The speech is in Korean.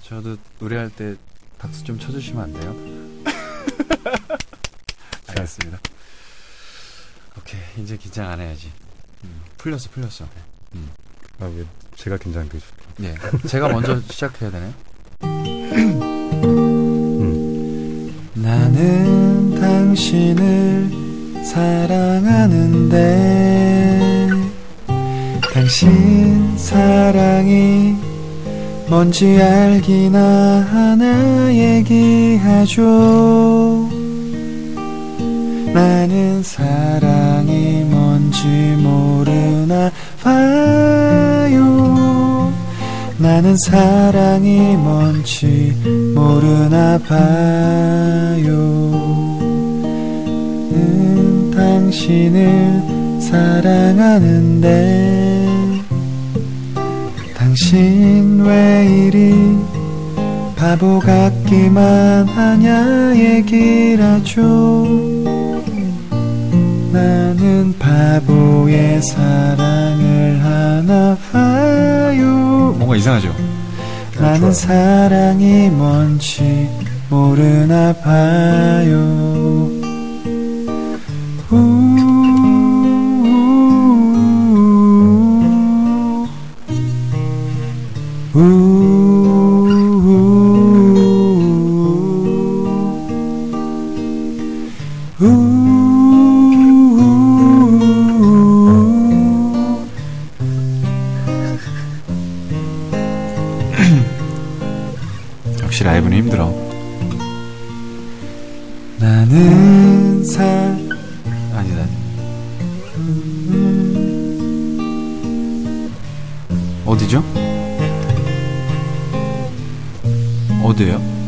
저도 노래할 때 박수 좀 쳐주시면 안 돼요? 알겠습니다. 오케이, 이제 긴장 안 해야지. 풀렸어. 아, 왜 제가 긴장되죠? 네, 제가 먼저 시작해야 되나요? 나는 당신을 사랑하는데 당신 사랑이 뭔지 알기나 하나 얘기하죠. 나는 사랑이 뭔지 모르나 봐요. 나는 사랑이 뭔지 모르나 봐요. 당신을 사랑하는데 당신 왜 이리 바보 같기만 하냐 얘기라죠. 나는 바보의 사랑을 하나 봐요. 뭔가 이상하죠? 나는 사랑이 뭔지 모르나 봐요. 역시 라이브는 힘들어. 나는 아니다. 어디죠? 어디예요?